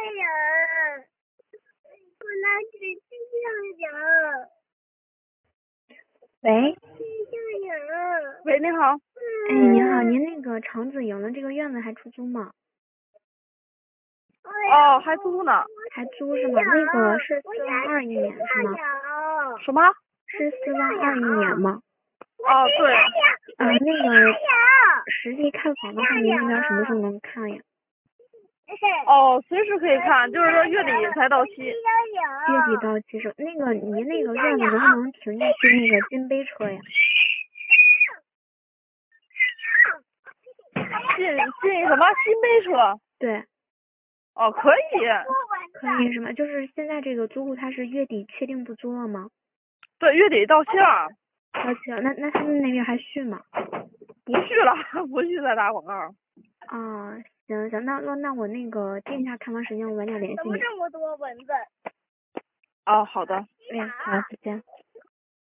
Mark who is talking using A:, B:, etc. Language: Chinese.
A: 人，我拿纸去救人。
B: 喂，
C: 喂，你好。
B: 哎，你好，您那个长子营的这个院子还出租吗？
C: 哦，还租呢。
B: 还租是吗？那个是421年是吗？
C: 什么？
B: 是421年吗？
C: 哦，对。
B: 那个实际看房的话，您那边什么时候能看呀？
C: 哦，随时可以看，就是说月底才到期。
B: 月底到期是那个您那个院子能不能停进去那个金杯车呀？
C: 进什么新杯车？
B: 对。
C: 哦，可以。
B: 可以是吗？就是现在这个租户他是月底确定不租了吗？
C: 对，月底到期了。
B: 到期了，那他们那边还续吗？
C: 不续了，不续再打广告。
B: 啊，行，那我那个定一下看房时间，我晚点联系你。
A: 怎么这么多蚊子？
C: 哦，好的。
B: 好，再见。